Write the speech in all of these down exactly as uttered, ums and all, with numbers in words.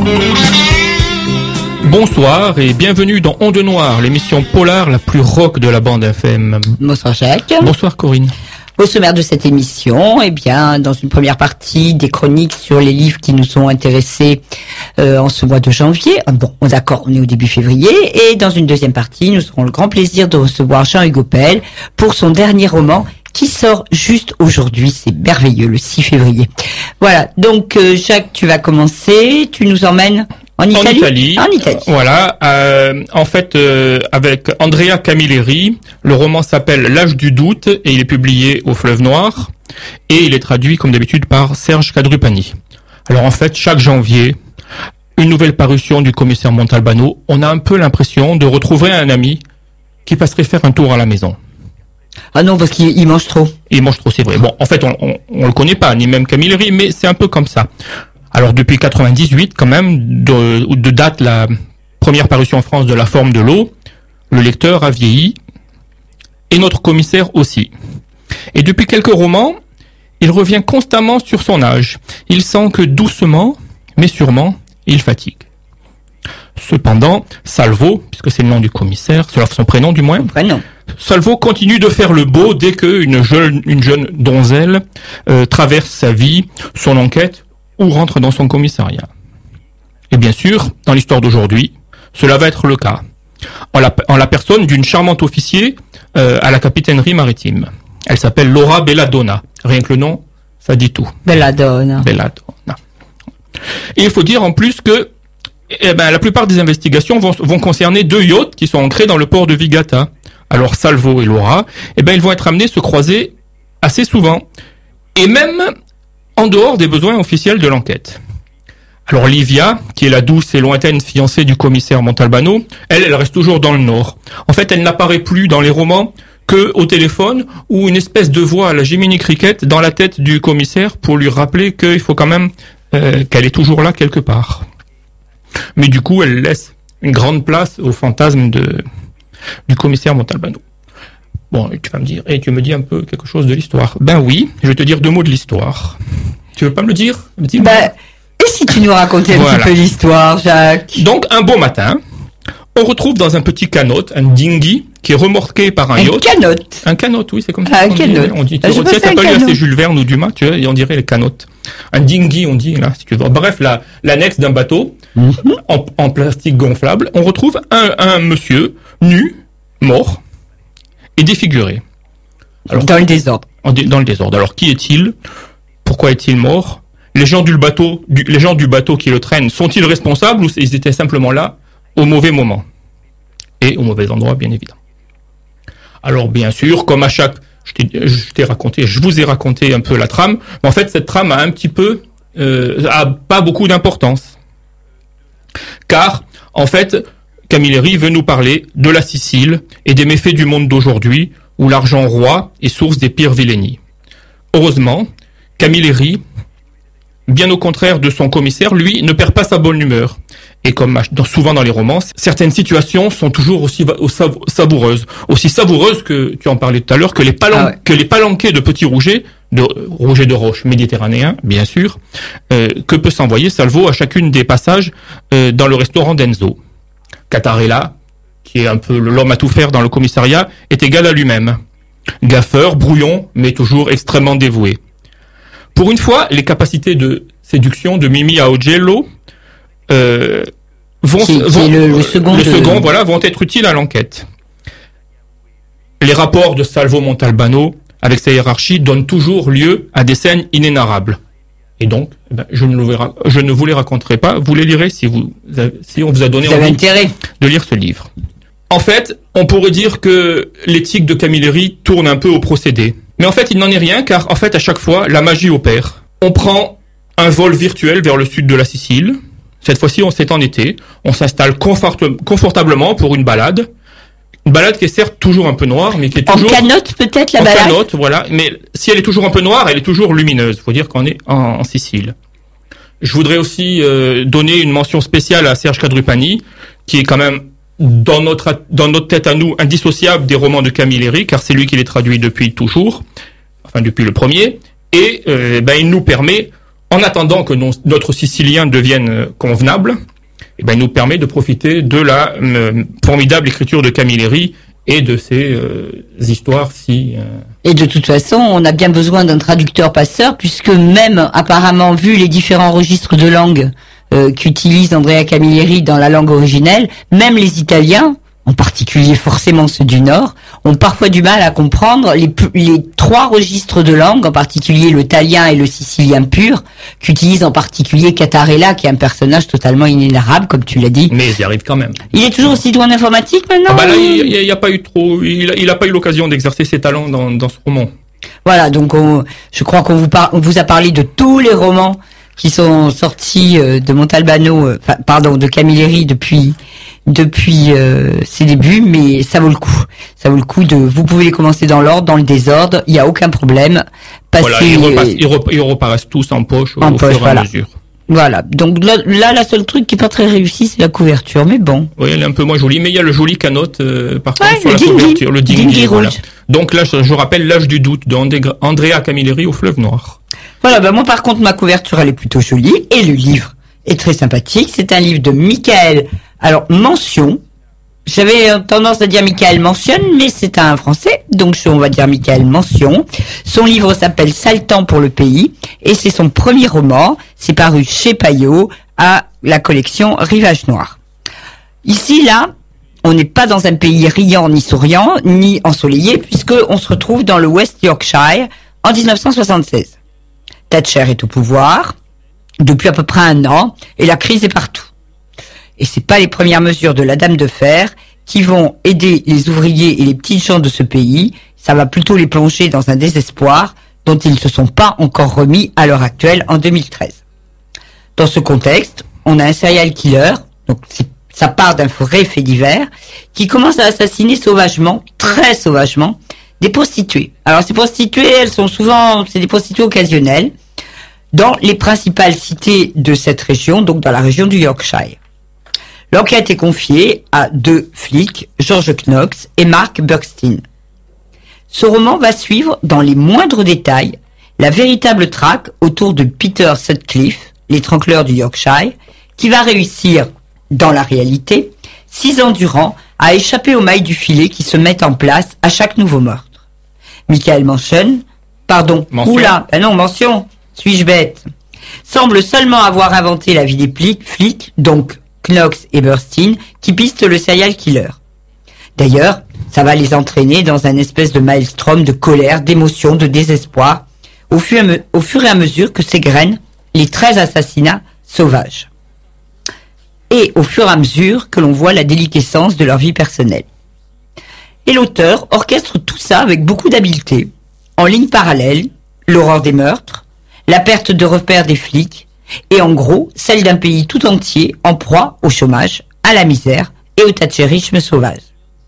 Bonsoir et bienvenue dans Onde Noire, l'émission polar la plus rock de la bande F M. Bonsoir Jacques. Bonsoir Corinne. Au sommaire de cette émission, eh bien, dans une première partie, des chroniques sur les livres qui nous ont intéressés euh, en ce mois de janvier. Ah bon, d'accord, on est au début février. Et dans une deuxième partie, nous aurons le grand plaisir de recevoir Jean-Hugues Opel pour son dernier roman qui sort juste aujourd'hui. C'est merveilleux, le six février. Voilà, donc euh, Jacques, tu vas commencer. Tu nous emmènes en Italie. En Italie. En Italie. Voilà. Euh, en fait, euh, avec Andrea Camilleri, le roman s'appelle L'âge du doute et il est publié au Fleuve Noir et il est traduit comme d'habitude par Serge Cadrupani. Alors en fait, chaque janvier, une nouvelle parution du commissaire Montalbano. On a un peu l'impression de retrouver un ami qui passerait faire un tour à la maison. Ah non, parce qu'il il mange trop. Il mange trop, c'est vrai. Bon, en fait, on, on, on le connaît pas, ni même Camilleri, mais c'est un peu comme ça. Alors depuis quatre-vingt-dix-huit, quand même, de, de date la première parution en France de La forme de l'eau, le lecteur a vieilli, et notre commissaire aussi. Et depuis quelques romans, il revient constamment sur son âge. Il sent que doucement, mais sûrement, il fatigue. Cependant, Salvo, puisque c'est le nom du commissaire, c'est son prénom du moins, Son prénom. Salvo continue de faire le beau dès qu'une jeune, une jeune donzelle euh, traverse sa vie, son enquête, ou rentre dans son commissariat. Et bien sûr, dans l'histoire d'aujourd'hui, cela va être le cas, en la, en la personne d'une charmante officier euh, à la capitainerie maritime. Elle s'appelle Laura Belladonna. Rien que le nom, ça dit tout. Belladonna. Belladonna. Et il faut dire en plus que eh ben, la plupart des investigations vont, vont concerner deux yachts qui sont ancrés dans le port de Vigata. Alors Salvo et Laura, eh ben, ils vont être amenés à se croiser assez souvent. Et même en dehors des besoins officiels de l'enquête. Alors Livia, qui est la douce et lointaine fiancée du commissaire Montalbano, elle, elle reste toujours dans le Nord. En fait, elle n'apparaît plus dans les romans que au téléphone ou une espèce de voix à la Jiminy Cricket dans la tête du commissaire pour lui rappeler qu'il faut quand même euh, qu'elle est toujours là quelque part. Mais du coup, elle laisse une grande place au fantasme de du commissaire Montalbano. Bon, tu vas me dire, et tu me dis un peu quelque chose de l'histoire. Ben oui, je vais te dire deux mots de l'histoire. Tu veux pas me le dire? Dis-moi. Ben, et si tu nous racontais un Voilà. petit peu l'histoire, Jacques? Donc, un beau matin, on retrouve dans un petit canot, un dinghy, qui est remorqué par un, Un yacht. canote. Un canot, oui, c'est comme ça. Ah, qu'on un dit. canot. On dit, Ah, tu je sais, pensais t'as un pas lu canot. assez Jules Verne ou Dumas, tu vois, et on dirait les canotes. Un dinghy, on dit, là, si tu veux. Bref, la, l'annexe d'un bateau, Mhm. en, en plastique gonflable, on retrouve un, un monsieur, nu, mort, et défiguré. Alors, Dans le désordre. en dé- dans le désordre. Alors, qui est-il? Pourquoi est-il mort? Les gens du bateau, du, les gens du bateau qui le traînent, sont-ils responsables ou ils étaient simplement là au mauvais moment? Et au mauvais endroit, bien évidemment. Alors, bien sûr, comme à chaque, je t'ai, je t'ai raconté, je vous ai raconté un peu la trame, mais en fait, cette trame a un petit peu, euh, a pas beaucoup d'importance. Car, en fait, Camilleri veut nous parler de la Sicile et des méfaits du monde d'aujourd'hui, où l'argent roi est source des pires vilainies. Heureusement, Camilleri, bien au contraire de son commissaire, lui, ne perd pas sa bonne humeur. Et comme dans- souvent dans les romans, certaines situations sont toujours aussi va- au sav- savoureuses. Aussi savoureuses que, tu en parlais tout à l'heure, que les, palan- Ah ouais. que les palanquets de Petit Rouget, de Rouget de Roche, méditerranéen, bien sûr, euh, que peut s'envoyer Salvo à chacune des passages euh, dans le restaurant d'Enzo. Catarella, qui est un peu l'homme à tout faire dans le commissariat, est égal à lui-même. Gaffeur, brouillon, mais toujours extrêmement dévoué. Pour une fois, les capacités de séduction de Mimi à Augello euh, vont, Qui- qui vont- est le- le second le de- second, voilà, vont être utiles à l'enquête. Les rapports de Salvo Montalbano avec sa hiérarchie donnent toujours lieu à des scènes inénarrables. Et donc, eh ben, je, ne le verra- je ne vous les raconterai pas, vous les lirez si, vous, si on vous a donné Vous avez envie intérêt. de lire ce livre. En fait, on pourrait dire que l'éthique de Camilleri tourne un peu au procédé. Mais en fait, il n'en est rien, car en fait, à chaque fois, la magie opère. On prend un vol virtuel vers le sud de la Sicile. Cette fois-ci, on s'est en été. On s'installe confort- confortablement pour une balade. Une balade qui est certes toujours un peu noire, mais qui est En toujours... canote, peut-être, la en balade? canote, voilà. Mais si elle est toujours un peu noire, elle est toujours lumineuse. Faut dire qu'on est en, en Sicile. Je voudrais aussi euh, donner une mention spéciale à Serge Cadrupani, qui est quand même dans notre dans notre tête à nous indissociable des romans de Camilleri, car c'est lui qui les traduit depuis toujours, enfin depuis le premier, et euh, ben il nous permet en attendant que nos, notre sicilien devienne convenable, eh ben, il nous permet de profiter de la euh, formidable écriture de Camilleri et de ces euh, histoires si... Euh... Et de toute façon, on a bien besoin d'un traducteur-passeur, puisque même, apparemment, vu les différents registres de langue euh, qu'utilise Andrea Camilleri dans la langue originelle, même les Italiens, en particulier forcément ceux du Nord, ont parfois du mal à comprendre les, les trois registres de langue, en particulier le italien et le sicilien pur, qu'utilise en particulier Cattarella, qui est un personnage totalement inénarrable, comme tu l'as dit. Mais ils y arrivent quand même. Il est toujours aussi doué en informatique maintenant? Ah bah là, il, il, il a pas eu trop, il, il a pas eu l'occasion d'exercer ses talents dans, dans ce roman. Voilà, donc on, je crois qu'on vous, par, on vous a parlé de tous les romans qui sont sortis de Montalbano, euh, pardon, de Camilleri depuis depuis euh, ses débuts, mais ça vaut le coup. Ça vaut le coup de. Vous pouvez les commencer dans l'ordre, dans le désordre, il y a aucun problème. Passez, voilà, ils, repassent, ils, rep, ils reparaissent tous en poche en au poche, fur et voilà. à mesure. Voilà. Donc là, là, la seule truc qui est pas très réussi, c'est la couverture, mais bon. Oui, elle est un peu moins jolie, mais il y a le joli canote euh, par ouais, contre sur la dinghy, couverture, le dinghy. dinghy voilà. rouge. Donc là, je, je rappelle L'âge du doute de Andrea Camilleri au Fleuve Noir. Voilà, ben moi par contre ma couverture elle est plutôt jolie et le livre est très sympathique. C'est un livre de Michael. Alors Mention. J'avais tendance à dire Michael Mentionne, mais c'est un français, donc on va dire Michael Mention. Son livre s'appelle Sale temps pour le pays et c'est son premier roman. C'est paru chez Payot à la collection Rivage Noir. Ici là, on n'est pas dans un pays riant ni souriant ni ensoleillé puisque on se retrouve dans le West Yorkshire en dix-neuf cent soixante-seize. Thatcher est au pouvoir depuis à peu près un an et la crise est partout. Et c'est pas les premières mesures de la Dame de Fer qui vont aider les ouvriers et les petites gens de ce pays. Ça va plutôt les plonger dans un désespoir dont ils ne se sont pas encore remis à l'heure actuelle en deux mille treize. Dans ce contexte, on a un serial killer, donc c'est, ça part d'un vrai fait divers, qui commence à assassiner sauvagement, très sauvagement, des prostituées. Alors ces prostituées, elles sont souvent, c'est des prostituées occasionnelles, dans les principales cités de cette région, donc dans la région du Yorkshire. L'enquête est confiée à deux flics, George Knox et Mark Burstein. Ce roman va suivre, dans les moindres détails, la véritable traque autour de Peter Sutcliffe, l'étrangleur du Yorkshire, qui va réussir, dans la réalité, six ans durant, à échapper aux mailles du filet qui se mettent en place à chaque nouveau meurtre. Michael Mention, pardon, mention. oula, ah non, mention, suis-je bête, semble seulement avoir inventé la vie des flics, donc Knox et Burstein, qui pistent le serial killer. D'ailleurs, ça va les entraîner dans un espèce de maelstrom de colère, d'émotion, de désespoir, au fur, et me, au fur et à mesure que s'égrènent les treize assassinats sauvages. Et au fur et à mesure que l'on voit la déliquescence de leur vie personnelle. Et l'auteur orchestre tout ça avec beaucoup d'habileté, en ligne parallèle, l'horreur des meurtres, la perte de repères des flics, et en gros, celle d'un pays tout entier en proie au chômage, à la misère et au thatchérisme sauvage.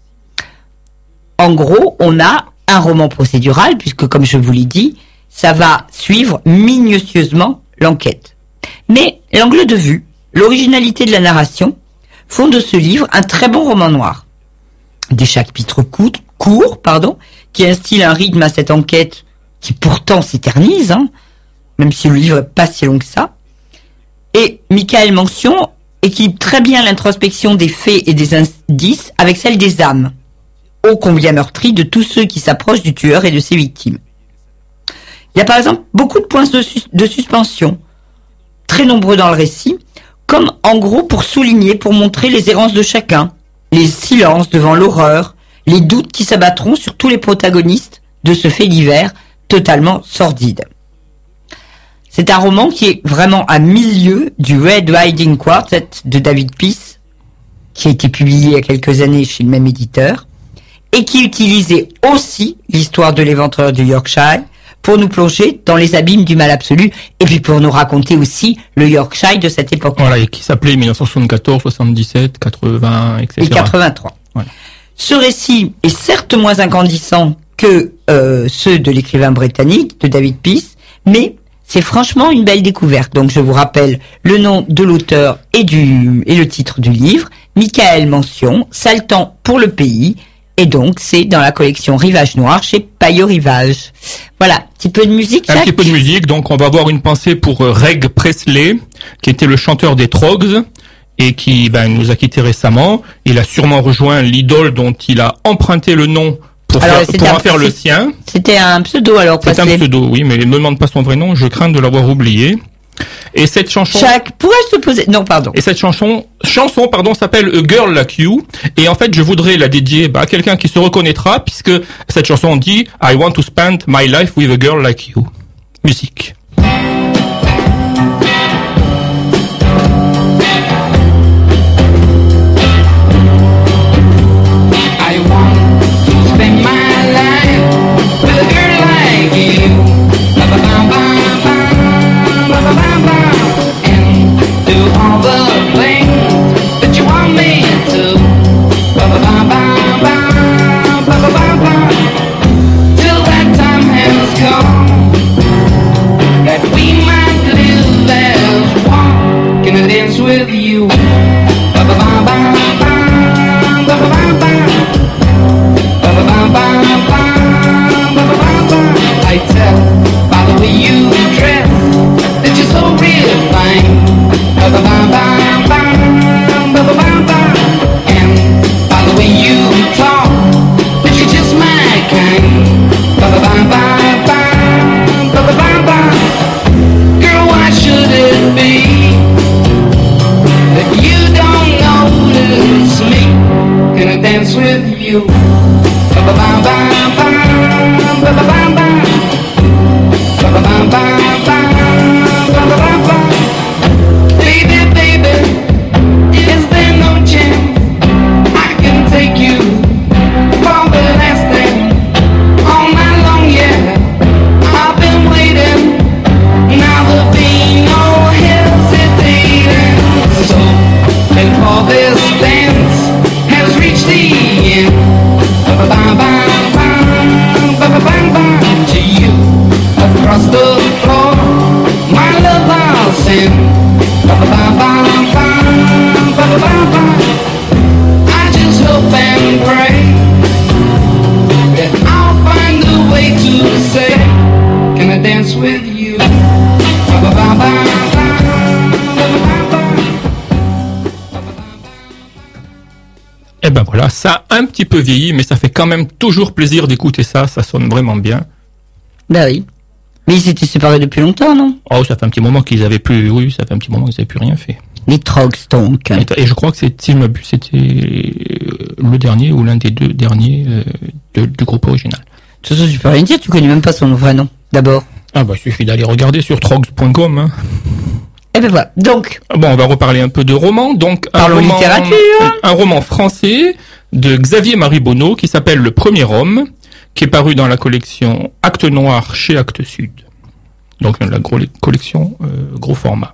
En gros, on a un roman procédural, puisque comme je vous l'ai dit, ça va suivre minutieusement l'enquête. Mais l'angle de vue, l'originalité de la narration font de ce livre un très bon roman noir. Des chapitres courts, courts pardon, qui instillent un rythme à cette enquête qui pourtant s'éternise, hein, même si le livre n'est pas si long que ça. Et Michael Mention équilibre très bien l'introspection des faits et des indices avec celle des âmes, ô combien meurtries de tous ceux qui s'approchent du tueur et de ses victimes. Il y a par exemple beaucoup de points de, sus- de suspension, très nombreux dans le récit, comme en gros pour souligner, pour montrer les errances de chacun, les silences devant l'horreur, les doutes qui s'abattront sur tous les protagonistes de ce fait divers totalement sordide. C'est un roman qui est vraiment à milieu du Red Riding Quartet de David Peace, qui a été publié il y a quelques années chez le même éditeur, et qui utilisait aussi l'histoire de l'éventreur du Yorkshire pour nous plonger dans les abîmes du mal absolu, et puis pour nous raconter aussi le Yorkshire de cette époque. Voilà, et qui s'appelait dix-neuf cent soixante-quatorze, soixante-dix-sept, quatre-vingts, et cetera. Et quatre-vingt-trois. Voilà. Ce récit est certes moins incandescent que euh, ceux de l'écrivain britannique, de David Peace, mais c'est franchement une belle découverte. Donc je vous rappelle le nom de l'auteur et, du, et le titre du livre, Michael Mention, Sale temps pour le pays, et donc c'est dans la collection Rivage Noir chez paille au rivage. Voilà, petit peu de musique, Jacques. Un petit peu de musique, donc on va avoir une pensée pour euh, Reg Presley, qui était le chanteur des Troggs, et qui ben, nous a quittés récemment. Il a sûrement rejoint l'idole dont il a emprunté le nom pour, Alors, faire, pour un, en faire le sien. C'était un pseudo alors, C'est Presley. un pseudo, oui, mais ne me demande pas son vrai nom, je crains de l'avoir oublié. Et cette chanson... Jacques, pourrais-je te poser... Non, pardon. Et cette chanson, chanson, pardon, s'appelle A Girl Like You. Et en fait, je voudrais la dédier bah, à quelqu'un qui se reconnaîtra, puisque cette chanson dit I want to spend my life with a girl like you. Musique. I want to spend my life with a girl like you. Ba ba ba ba ba ba ba ba, and do all the things that you want me to. Ba ba ba ba ba ba ba ba ba. Till that time has come, that we might live as one. Can I dance with you? Ba ba ba ba ba ba ba ba ba. I tell by the way you dress that you're so real fine. And by the way you talk that you're just my kind. Girl, why should it be that you don't notice me? Can I dance with you? Baby, baby, is there no chance I can take you for the last thing all night long? Yeah, I've been waiting. Now there'll be no hesitating. So, and for this dance has reached the end. To you, across the floor, my love I'll send. I just hope and pray that I'll find a way to say, can I dance with you? Et ben voilà, ça a un petit peu vieilli, mais ça fait quand même toujours plaisir d'écouter ça, ça sonne vraiment bien. Bah oui. Mais ils s'étaient séparés depuis longtemps, non? Oh, ça fait un petit moment qu'ils avaient plus, oui, ça fait un petit moment qu'ils avaient plus rien fait. Les Troggs, donc. Et, et je crois que c'est, si je m'abuse, c'était le dernier ou l'un des deux derniers euh, de, du groupe original. De toute façon, tu peux rien dire, tu connais même pas son vrai nom, d'abord. Ah bah, il suffit d'aller regarder sur trogs point com, hein. Et ben voilà. Donc. Bon, on va reparler un peu de romans. Donc, un Parlons roman, littérature. un roman français de Xavier Maribonneau qui s'appelle Le Premier Homme, qui est paru dans la collection Actes Noir chez Actes Sud. Donc, la gros, collection euh, gros format.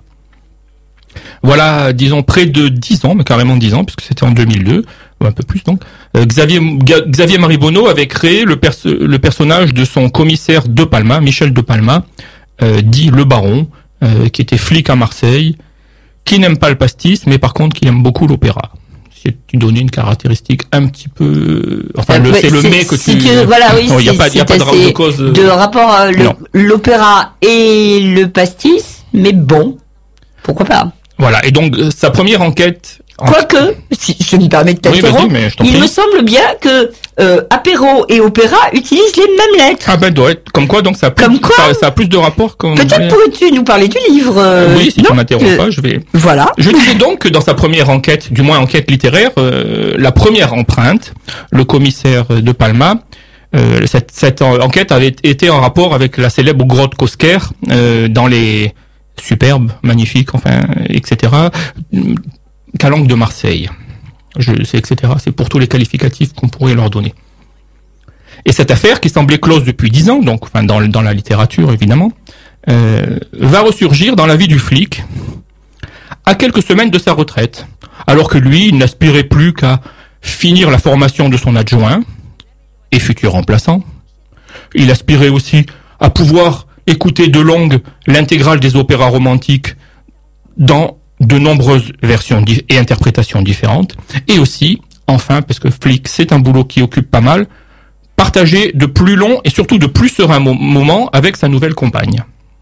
Voilà, disons, près de dix ans, mais carrément dix ans, puisque c'était en deux mille deux, ou un peu plus donc. Euh, Xavier, Xavier Maribonneau avait créé le, perso- le personnage de son commissaire De Palma, Michel De Palma, euh, dit Le Baron, Euh, qui était flic à Marseille, qui n'aime pas le pastis, mais par contre qui aime beaucoup l'opéra. Si tu donnais une caractéristique un petit peu, enfin le, Ouais, c'est le c'est- mais que si tu, tu- voilà, oui, il n'y a c'est- pas, il y a c'est pas de, assez de cause de rapport à le- Non. l'opéra et le pastis, mais bon, pourquoi pas. Voilà. Et donc euh, sa première enquête. en- Quoique, si je me permets de Oui, t'interrompre, vas-y, mais je t'en il prie. me semble bien que euh, apéro et opéra utilisent les mêmes lettres. Ah ben doit être comme quoi donc ça a plus, Comme quoi ça, ça a plus de rapport qu'on. Peut-être pourrais-tu nous parler du livre euh, Oui, si non tu m'interromps Euh, pas, je vais. Voilà. Je disais donc que dans sa première enquête, du moins enquête littéraire, euh, la première empreinte, le commissaire De Palma, euh, cette, cette enquête avait été en rapport avec la célèbre grotte Cosquer euh, dans les superbes, magnifiques, enfin, et cetera, calanques de Marseille. Je sais, et cetera. C'est pour tous les qualificatifs qu'on pourrait leur donner. Et cette affaire, qui semblait close depuis dix ans, donc enfin dans, dans la littérature évidemment, euh, va ressurgir dans la vie du flic à quelques semaines de sa retraite, alors que lui, il n'aspirait plus qu'à finir la formation de son adjoint et futur remplaçant. Il aspirait aussi à pouvoir écouter de longue l'intégrale des opéras romantiques dans de nombreuses versions di- et interprétations différentes, et aussi, enfin, parce que flic, c'est un boulot qui occupe pas mal, partager de plus longs et surtout de plus sereins mo- moments avec sa nouvelle compagne.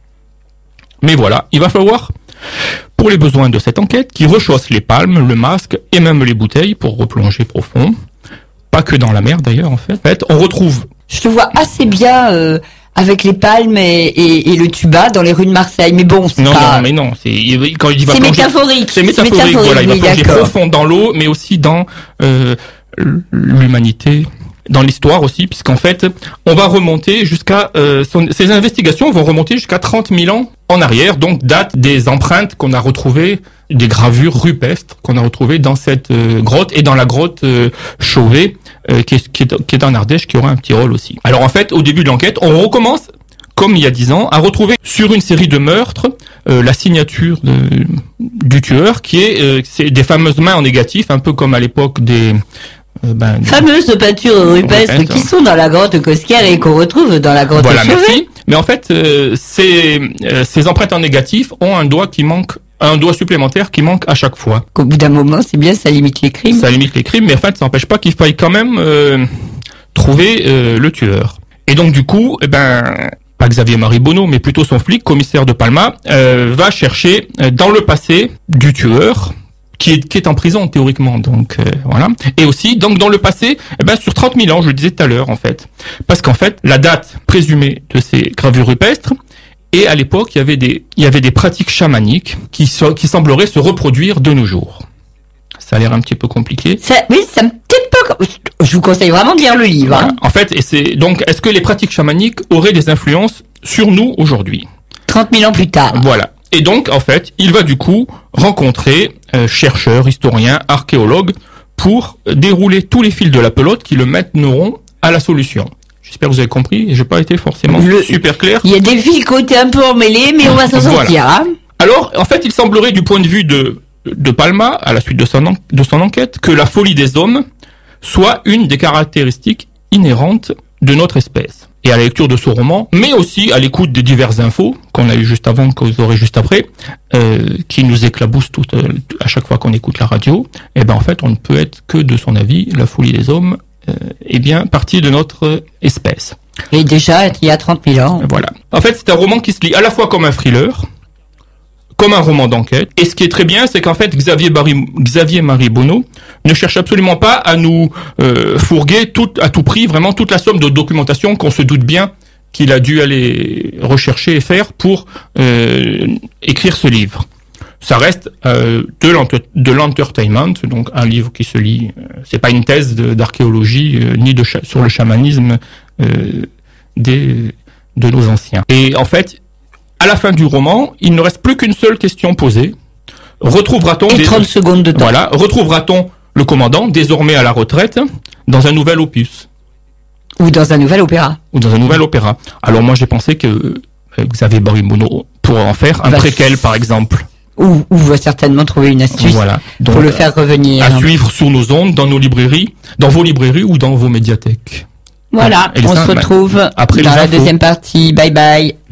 Mais voilà, il va falloir, pour les besoins de cette enquête, qu'il rechausse les palmes, le masque et même les bouteilles pour replonger profond. Pas que dans la mer d'ailleurs en fait. En fait, on retrouve... Je te vois assez bien euh, avec les palmes et, et, et le tuba dans les rues de Marseille. Mais bon, c'est Non, pas... non, mais non, c'est, il- quand il dit va C'est plonger... métaphorique. C'est métaphorique, métaphorique, voilà, il va oui, plonger d'accord. profond dans l'eau, mais aussi dans euh, l'humanité, dans l'histoire aussi, puisqu'en fait, on va remonter jusqu'à... Euh, son- ces investigations vont remonter jusqu'à trente mille ans en arrière, donc date des empreintes qu'on a retrouvées, des gravures rupestres qu'on a retrouvées dans cette euh, grotte et dans la grotte euh, Chauvet, euh, qui, est, qui, est, qui est en Ardèche, qui aura un petit rôle aussi. Alors en fait, au début de l'enquête, on recommence, comme il y a dix ans, à retrouver sur une série de meurtres euh, la signature de, du tueur, qui est, euh, c'est des fameuses mains en négatif, un peu comme à l'époque des... Euh, ben, Fameuses peintures rupestres Rupestres. qui sont dans la grotte Cosquer et qu'on retrouve dans la grotte Voilà, Chauvet. merci. Mais en fait, euh, ces, euh, ces empreintes en négatif ont un doigt qui manque, un doigt supplémentaire qui manque à chaque fois. Qu'au bout d'un moment, c'est bien, ça limite les crimes. Ça limite les crimes, mais en fait, ça n'empêche pas qu'il faille quand même euh, trouver euh, le tueur. Et donc, du coup, eh ben, pas Xavier Marie Bonneau, mais plutôt son flic, commissaire de Palma, euh, va chercher euh, dans le passé du tueur, qui est, qui est en prison théoriquement, donc euh, voilà. Et aussi, donc dans le passé, eh ben, sur trente mille ans, je le disais tout à l'heure en fait, parce qu'en fait, la date présumée de ces gravures rupestres, et à l'époque, il y avait des, il y avait des pratiques chamaniques qui, so- qui sembleraient se reproduire de nos jours. Ça a l'air un petit peu compliqué. Ça, oui, ça me peut-être pas. Je vous conseille vraiment de lire le livre. Voilà. Hein. En fait, et c'est donc, est-ce que les pratiques chamaniques auraient des influences sur nous aujourd'hui? trente mille ans plus tard. Voilà. Et donc, en fait, il va du coup rencontrer euh, chercheurs, historiens, archéologues pour dérouler tous les fils de la pelote qui le mèneront à la solution. J'espère que vous avez compris. J'ai pas été forcément Le- super clair. Il y a des fils côté un peu emmêlés, mais on va s'en Voilà. sortir. Hein. Alors, en fait, il semblerait, du point de vue de, de Palma, à la suite de son, en- de son enquête, que la folie des hommes soit une des caractéristiques inhérentes de notre espèce. Et à la lecture de ce roman, mais aussi à l'écoute des diverses infos qu'on a eu juste avant, que vous aurez juste après, euh, qui nous éclaboussent tout, euh, à chaque fois qu'on écoute la radio, et ben en fait, on ne peut être que de son avis. La folie des hommes euh, est bien partie de notre espèce. Et déjà, il y a trente mille ans. Voilà. En fait, c'est un roman qui se lit à la fois comme un thriller, comme un roman d'enquête. Et ce qui est très bien, c'est qu'en fait, Xavier, Barry, Xavier Marie Bonneau ne cherche absolument pas à nous euh, fourguer tout, à tout prix vraiment toute la somme de documentation qu'on se doute bien qu'il a dû aller rechercher et faire pour euh, écrire ce livre. Ça reste euh, de, l'enter- de l'entertainment, donc un livre qui se lit. Euh, c'est pas une thèse de, d'archéologie euh, ni de cha- sur le chamanisme euh, des de nos anciens. Et en fait, à la fin du roman, il ne reste plus qu'une seule question posée. Retrouvera-t-on Et des- trente secondes de temps. Voilà, retrouvera-t-on le commandant désormais à la retraite dans un nouvel opus Ou dans un nouvel opéra. ou dans un nouvel opéra. Alors moi j'ai pensé que euh, Xavier Barry Bonneau pourrait en faire un Bah, préquel par exemple. Ou, ou va certainement trouver une astuce Voilà. pour Donc, le faire revenir. à suivre sur nos ondes, dans nos librairies, dans vos librairies ou dans vos médiathèques. Voilà, Et les on uns, se bah, retrouve après dans les la infos. deuxième partie. Bye bye.